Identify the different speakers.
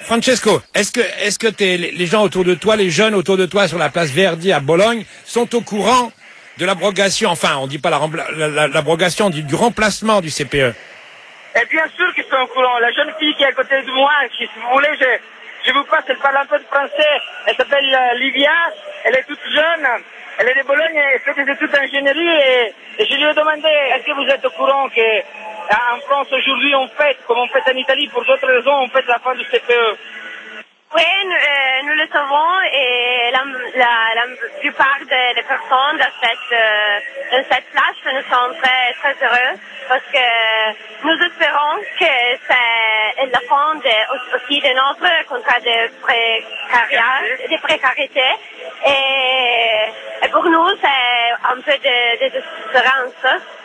Speaker 1: Francesco, est-ce que les gens autour de toi, les jeunes autour de toi sur la place Verdi à Bologne sont au courant de l'abrogation, enfin on dit pas l'abrogation, du remplacement du CPE?
Speaker 2: Et bien sûr qu'ils sont au courant. La jeune fille qui est à côté de moi, si vous voulez, je vous passe, elle parle un peu de français. Elle s'appelle Livia, elle est toute jeune, elle est de Bologne, elle fait des études d'ingénierie et je lui ai demandé, est-ce que vous êtes au courant qu'en France aujourd'hui on fête, comme on fête en Italie, pour d'autres raisons, on fête la fin du CPE.
Speaker 3: Oui, nous le savons et la plupart des personnes dans cette place, nous sommes très, très heureux parce que nous espérons que c'est la fin aussi de notre contrat de précarité et pour nous c'est un peu de désespérance